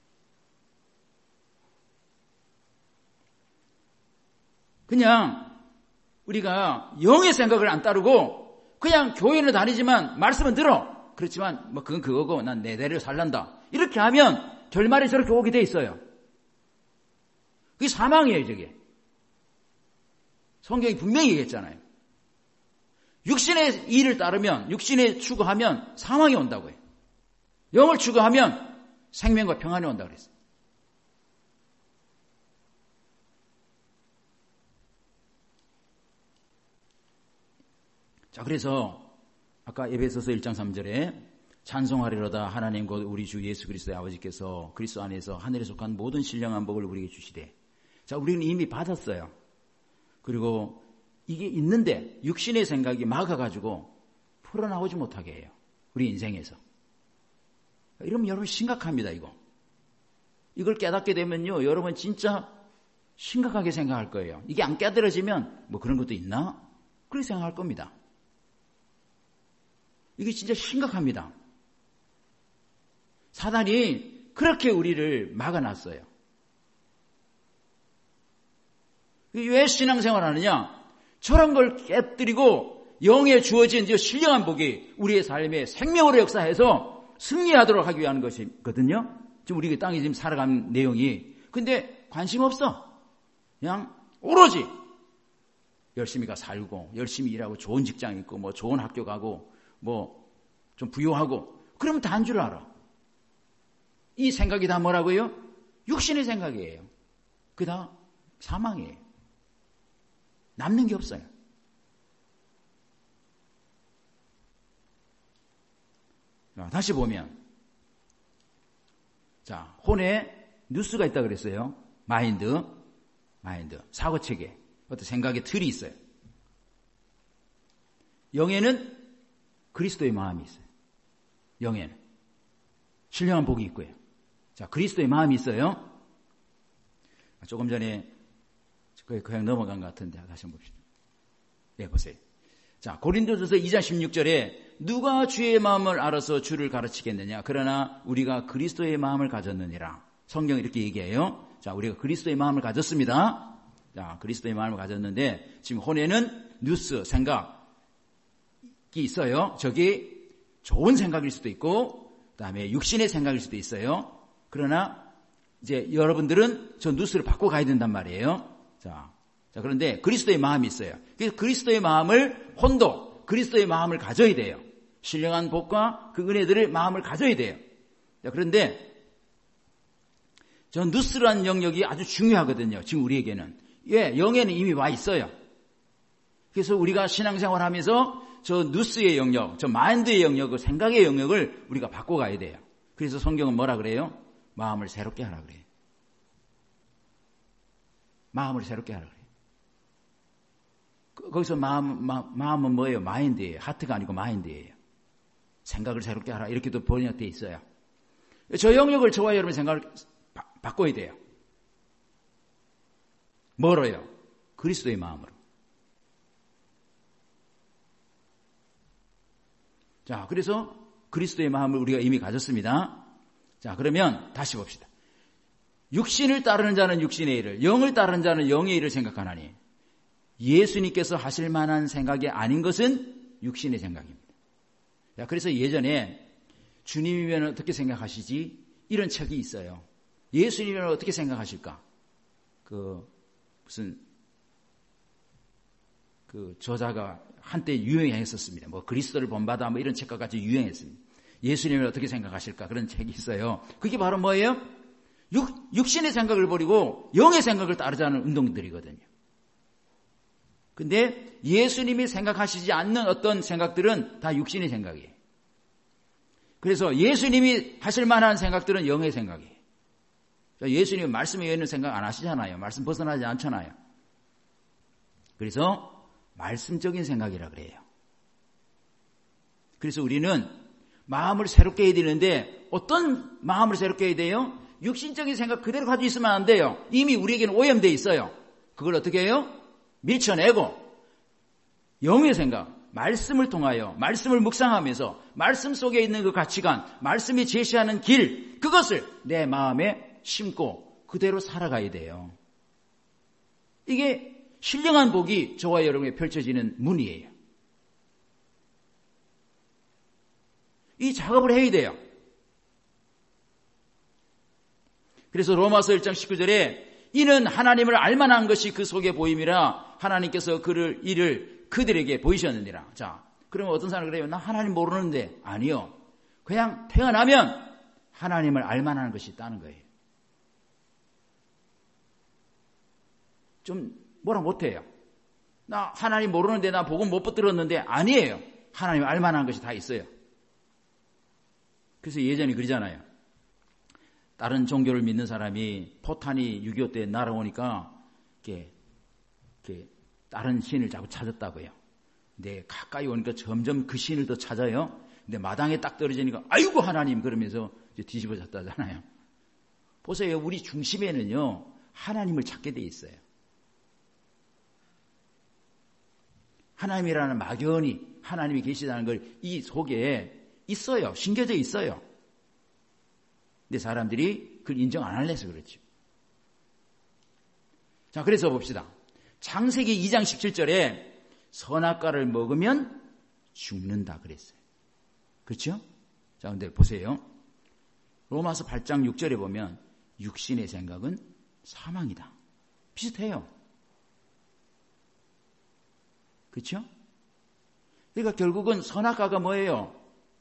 그냥 우리가 영의 생각을 안 따르고 그냥 교회는 다니지만 말씀은 들어. 그렇지만 뭐 그건 그거고 난 내 대로 살란다. 이렇게 하면 결말에 저렇게 오게 돼 있어요. 그게 사망이에요, 저게. 성경이 분명히 얘기했잖아요. 육신의 일을 따르면, 육신에 추구하면 사망이 온다고요. 영을 추구하면 생명과 평안이 온다고 그랬어요. 자, 그래서 아까 에베소서 일 장 삼 절에 찬송하리로다 하나님 곧 우리 주 예수 그리스도의 아버지께서 그리스도 안에서 하늘에 속한 모든 신령한 복을 우리에게 주시되. 자, 우리는 이미 받았어요. 그리고 이게 있는데 육신의 생각이 막아가지고 풀어나오지 못하게 해요. 우리 인생에서. 이러면 여러분 심각합니다, 이거. 이걸 깨닫게 되면요, 여러분 진짜 심각하게 생각할 거예요. 이게 안 깨달아지면 뭐 그런 것도 있나? 그렇게 생각할 겁니다. 이게 진짜 심각합니다. 사단이 그렇게 우리를 막아놨어요. 왜 신앙생활 하느냐? 저런 걸 깨뜨리고 영에 주어진 신령한 복이 우리의 삶에 생명으로 역사해서 승리하도록 하기 위한 것이거든요. 지금 우리 땅에 지금 살아가는 내용이. 근데 관심 없어. 그냥 오로지 열심히 가 살고 열심히 일하고 좋은 직장 있고 뭐 좋은 학교 가고 뭐 좀 부유하고 그러면 다 한 줄 알아. 이 생각이 다 뭐라고요? 육신의 생각이에요. 그게 다 사망이에요. 남는 게 없어요. 다시 보면, 자, 혼에 뉴스가 있다 그랬어요. 마인드, 마인드, 사고체계, 어떤 생각의 틀이 있어요. 영에는 그리스도의 마음이 있어요. 영에는 신령한 복이 있고요. 자, 그리스도의 마음이 있어요. 조금 전에 그게 그냥 넘어간 것 같은데 다시 한번 봅시다. 네, 보세요. 자, 고린도전서 이 장 십육 절에 누가 주의 마음을 알아서 주를 가르치겠느냐? 그러나 우리가 그리스도의 마음을 가졌느니라. 성경이 이렇게 얘기해요. 자, 우리가 그리스도의 마음을 가졌습니다. 자, 그리스도의 마음을 가졌는데 지금 혼에는 뉴스, 생각이 있어요. 저게 좋은 생각일 수도 있고 그다음에 육신의 생각일 수도 있어요. 그러나 이제 여러분들은 저 뉴스를 바꿔 가야 된단 말이에요. 자, 자 그런데 그리스도의 마음이 있어요. 그래서 그리스도의 마음을 혼도 그리스도의 마음을 가져야 돼요. 신령한 복과 그 은혜들의 마음을 가져야 돼요. 자, 그런데 저 누스라는 영역이 아주 중요하거든요. 지금 우리에게는. 예, 영에는 이미 와 있어요. 그래서 우리가 신앙생활하면서 저 누스의 영역, 저 마인드의 영역, 생각의 영역을 우리가 바꿔가야 돼요. 그래서 성경은 뭐라 그래요? 마음을 새롭게 하라 그래요. 마음을 새롭게 하라 그래요. 거기서 마음, 마, 마음은 뭐예요? 마인드예요. 하트가 아니고 마인드예요. 생각을 새롭게 하라. 이렇게도 번역되어 있어요. 저 영역을 저와 여러분 생각을 바, 바꿔야 돼요. 뭐로요? 그리스도의 마음으로. 자, 그래서 그리스도의 마음을 우리가 이미 가졌습니다. 자, 그러면 다시 봅시다. 육신을 따르는 자는 육신의 일을, 영을 따르는 자는 영의 일을 생각하나니 예수님께서 하실 만한 생각이 아닌 것은 육신의 생각입니다. 자, 그래서 예전에 주님이면 어떻게 생각하시지? 이런 책이 있어요. 예수님이면 어떻게 생각하실까? 그 무슨 그 저자가 한때 유행했었습니다. 뭐 그리스도를 본받아 뭐 이런 책과 같이 유행했습니다. 예수님을 어떻게 생각하실까? 그런 책이 있어요. 그게 바로 뭐예요? 육, 육신의 생각을 버리고 영의 생각을 따르자는 운동들이거든요. 근데 예수님이 생각하시지 않는 어떤 생각들은 다 육신의 생각이에요. 그래서 예수님이 하실 만한 생각들은 영의 생각이에요. 예수님은 말씀에 있는 생각 안 하시잖아요. 말씀 벗어나지 않잖아요. 그래서 말씀적인 생각이라 그래요. 그래서 우리는 마음을 새롭게 해야 되는데 어떤 마음을 새롭게 해야 돼요? 육신적인 생각 그대로 가지고 있으면 안 돼요. 이미 우리에게는 오염되어 있어요. 그걸 어떻게 해요? 밀쳐내고 영의 생각, 말씀을 통하여 말씀을 묵상하면서 말씀 속에 있는 그 가치관, 말씀이 제시하는 길, 그것을 내 마음에 심고 그대로 살아가야 돼요. 이게 신령한 복이 저와 여러분에게 펼쳐지는 문이에요. 이 작업을 해야 돼요. 그래서 로마서 일 장 십구 절에 이는 하나님을 알만한 것이 그 속에 보임이라 하나님께서 그를 이를 그들에게 보이셨느니라. 자, 그러면 어떤 사람이 그래요? 나 하나님 모르는데. 아니요. 그냥 태어나면 하나님을 알만한 것이 있다는 거예요. 좀 뭐라 못해요. 나 하나님 모르는데 나 복음 못 붙들었는데. 아니에요. 하나님 알만한 것이 다 있어요. 그래서 예전에 그러잖아요. 다른 종교를 믿는 사람이 포탄이 육이오 때 날아오니까 이렇게, 이렇게 다른 신을 자꾸 찾았다고요. 근데 가까이 오니까 점점 그 신을 더 찾아요. 근데 마당에 딱 떨어지니까 아이고 하나님 그러면서 이제 뒤집어졌다잖아요. 보세요. 우리 중심에는요. 하나님을 찾게 돼 있어요. 하나님이라는 막연히 하나님이 계시다는 걸 이 속에 있어요. 심겨져 있어요. 근데 사람들이 그걸 인정 안 할래서 그렇죠. 자, 그래서 봅시다. 창세기 이 장 십칠 절에 선악과를 먹으면 죽는다 그랬어요. 그렇죠? 자, 근데 보세요. 로마서 팔 장 육 절에 보면 육신의 생각은 사망이다. 비슷해요. 그렇죠? 그러니까 결국은 선악과가 뭐예요?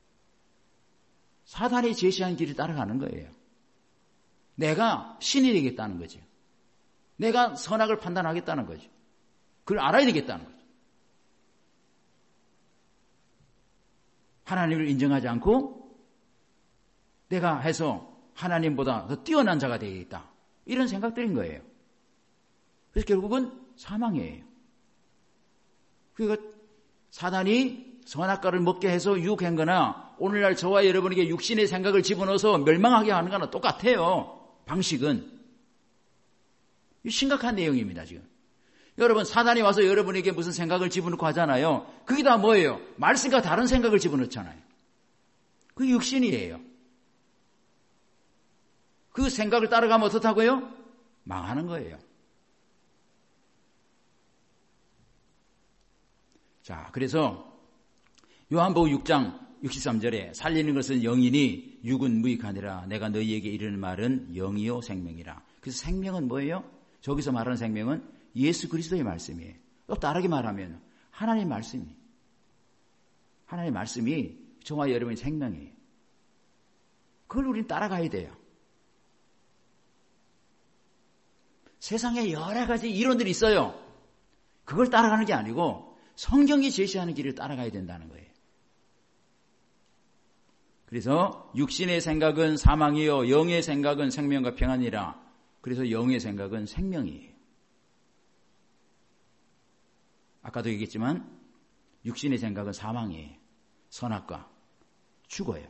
사단이 제시한 길을 따라가는 거예요. 내가 신이 되겠다는 거죠. 내가 선악을 판단하겠다는 거죠. 그걸 알아야 되겠다는 거죠. 하나님을 인정하지 않고 내가 해서 하나님보다 더 뛰어난 자가 되겠다. 이런 생각들인 거예요. 그래서 결국은 사망이에요. 그러니까 사단이 선악과를 먹게 해서 유혹한 거나 오늘날 저와 여러분에게 육신의 생각을 집어넣어서 멸망하게 하는 거나 똑같아요. 방식은. 심각한 내용입니다, 지금. 여러분, 사단이 와서 여러분에게 무슨 생각을 집어넣고 하잖아요. 그게 다 뭐예요? 말씀과 다른 생각을 집어넣잖아요. 그게 육신이에요. 그 생각을 따라가면 어떻다고요? 망하는 거예요. 자, 그래서 요한복음 육 장 육십삼 절에 살리는 것은 영이니 육은 무익하니라. 내가 너희에게 이르는 말은 영이요 생명이라. 그래서 생명은 뭐예요? 저기서 말하는 생명은 예수 그리스도의 말씀이에요. 또 다르게 말하면 하나님의 말씀이. 하나님의 말씀이 저와 여러분의 생명이에요. 그걸 우리는 따라가야 돼요. 세상에 여러 가지 이론들이 있어요. 그걸 따라가는 게 아니고 성경이 제시하는 길을 따라가야 된다는 거예요. 그래서 육신의 생각은 사망이요 영의 생각은 생명과 평안이라. 그래서 영의 생각은 생명이에요. 아까도 얘기했지만 육신의 생각은 사망이에요. 선악과 죽어요.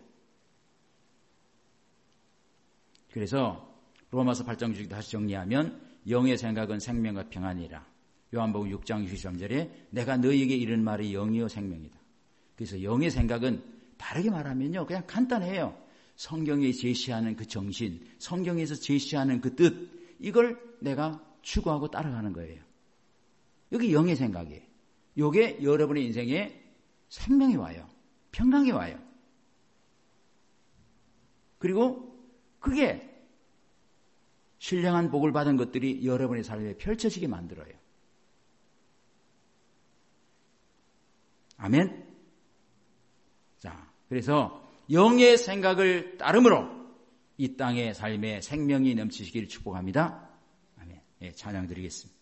그래서 로마서 팔 장 다시 정리하면 영의 생각은 생명과 평안이라. 요한복음 육 장 육십삼 절에 내가 너희에게 이른 말이 영이요 생명이다. 그래서 영의 생각은 다르게 말하면요, 그냥 간단해요. 성경이 제시하는 그 정신, 성경에서 제시하는 그 뜻, 이걸 내가 추구하고 따라가는 거예요. 여기 영의 생각이에요. 이게 여러분의 인생에 생명이 와요. 평강이 와요. 그리고 그게 신령한 복을 받은 것들이 여러분의 삶에 펼쳐지게 만들어요. 아멘. 자, 그래서 영의 생각을 따름으로 이 땅의 삶에 생명이 넘치시기를 축복합니다. 아멘. 예, 찬양 드리겠습니다.